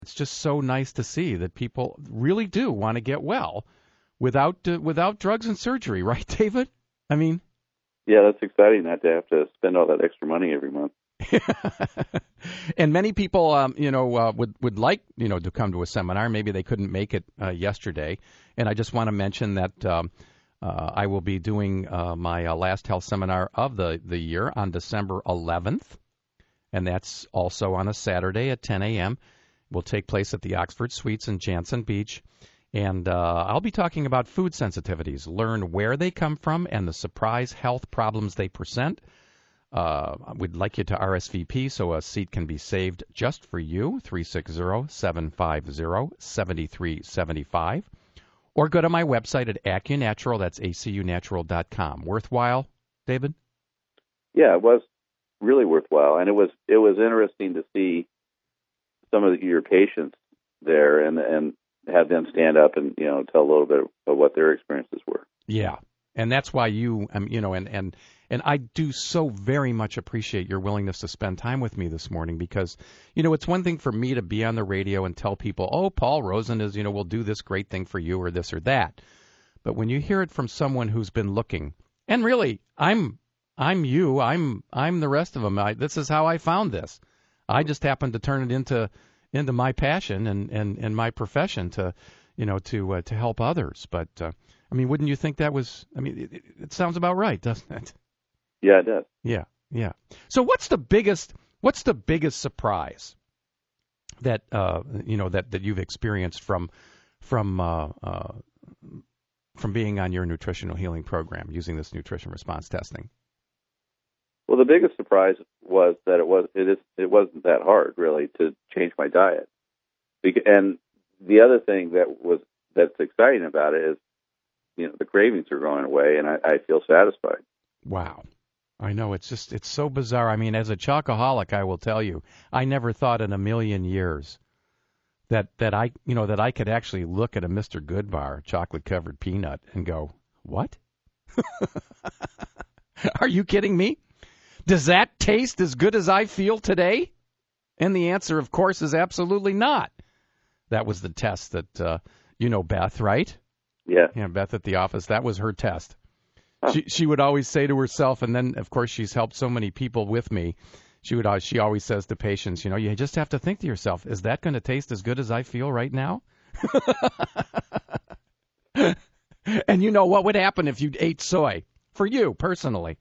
It's just so nice to see that people really do want to get well without drugs and surgery, right, David? I mean, Yeah, that's exciting not to have to spend all that extra money every month. and many people, would like, to come to a seminar. Maybe they couldn't make it yesterday. And I just want to mention that I will be doing my last health seminar of the year on December 11th. And that's also on a Saturday at 10 a.m. Will take place at the Oxford Suites in Jantzen Beach. And I'll be talking about food sensitivities, learn where they come from and the surprise health problems they present. We'd like you to RSVP so a seat can be saved just for you, 360-750-7375. Or go to my website at AcuNatural, that's acunatural.com. Worthwhile, David? Yeah, it was really worthwhile. And it was interesting to see some of your patients there and have them stand up and, tell a little bit of what their experiences were. Yeah. And that's why and I do so very much appreciate your willingness to spend time with me this morning because, it's one thing for me to be on the radio and tell people, oh, Paul Rosen is, will do this great thing for you or this or that. But when you hear it from someone who's been looking, and really, I'm you, I'm the rest of them. This is how I found this. I just happened to turn it into my passion and my profession to help others. But wouldn't you think that was? It sounds about right, doesn't it? Yeah, it does. Yeah. So what's the biggest surprise that that you've experienced from being on your nutritional healing program using this nutrition response testing? Well, the biggest surprise was that it wasn't that hard really to change my diet. And the other thing that's exciting about it is, the cravings are going away, and I feel satisfied. Wow. I know, it's so bizarre. As a chocoholic, I will tell you, I never thought in a million years that I could actually look at a Mr. Goodbar chocolate covered peanut and go, what? Are you kidding me? Does that taste as good as I feel today? And the answer, of course, is absolutely not. That was the test that, Beth, right? Yeah. Yeah, Beth at the office, that was her test. She would always say to herself, and then, of course, she's helped so many people with me, she always says to patients, you just have to think to yourself, is that going to taste as good as I feel right now? And what would happen if you ate soy? For you, personally.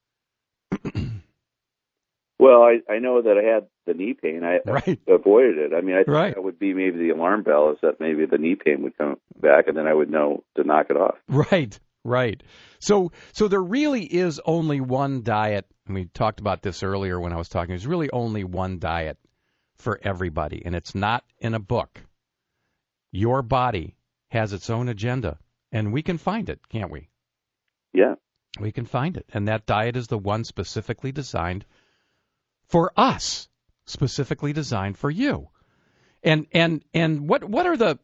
Well, I know that I had the knee pain. I avoided it. I think that would be maybe the alarm bell, is that maybe the knee pain would come back, and then I would know to knock it off. Right. So there really is only one diet, and we talked about this earlier when I was talking. There's really only one diet for everybody, and it's not in a book. Your body has its own agenda, and we can find it, can't we? Yeah. We can find it, and that diet is the one specifically designed for us, specifically designed for you. And what are the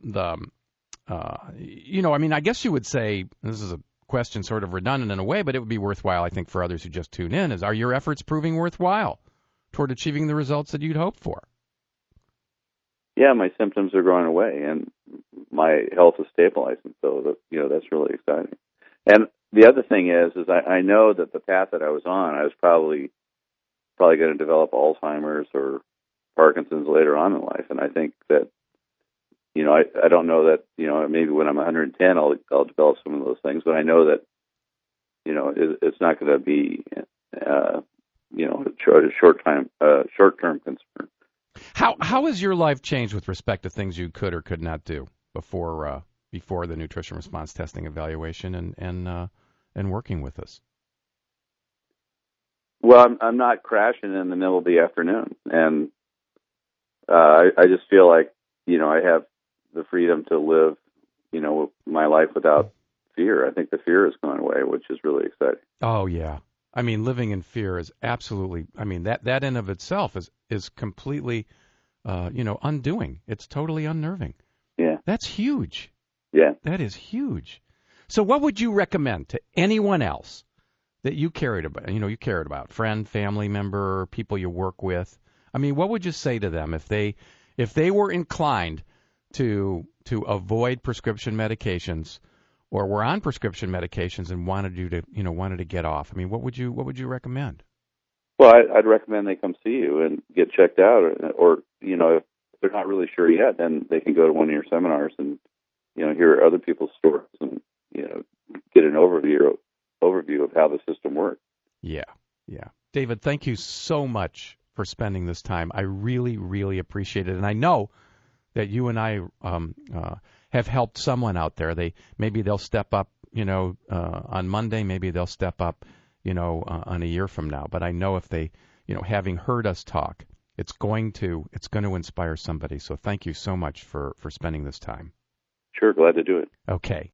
I guess you would say, this is a question sort of redundant in a way, but it would be worthwhile, I think, for others who just tune in, are your efforts proving worthwhile toward achieving the results that you'd hoped for? Yeah, my symptoms are going away, and my health is stabilizing, so that's really exciting. And the other thing is I know that the path that I was on, I was probably going to develop Alzheimer's or Parkinson's later on in life, and I think that I don't know that maybe when I'm 110 I'll develop some of those things, but I know that it's not going to be a short-term concern. How has your life changed with respect to things you could or could not do before the nutrition response testing evaluation and working with us? Well, I'm not crashing in the middle of the afternoon, and I just feel like I have the freedom to live my life without fear. I think the fear is going away, which is really exciting. Oh yeah, living in fear is absolutely. That in of itself is completely, undoing. It's totally unnerving. Yeah, that's huge. Yeah, that is huge. So, what would you recommend to anyone else that you cared about, friend, family member, people you work with? What would you say to them if if they were inclined to avoid prescription medications, or were on prescription medications and wanted to get off, I mean, what would you recommend? Well, I'd recommend they come see you and get checked out, or if they're not really sure yet, then they can go to one of your seminars and hear other people's stories and get an overview of how the system works. Yeah. David, thank you so much for spending this time. I really, really appreciate it, and I know that you and I have helped someone out there. Maybe they'll step up, on Monday. Maybe they'll step up, on a year from now. But I know if they, having heard us talk, it's going to inspire somebody. So thank you so much for spending this time. Sure, glad to do it. Okay.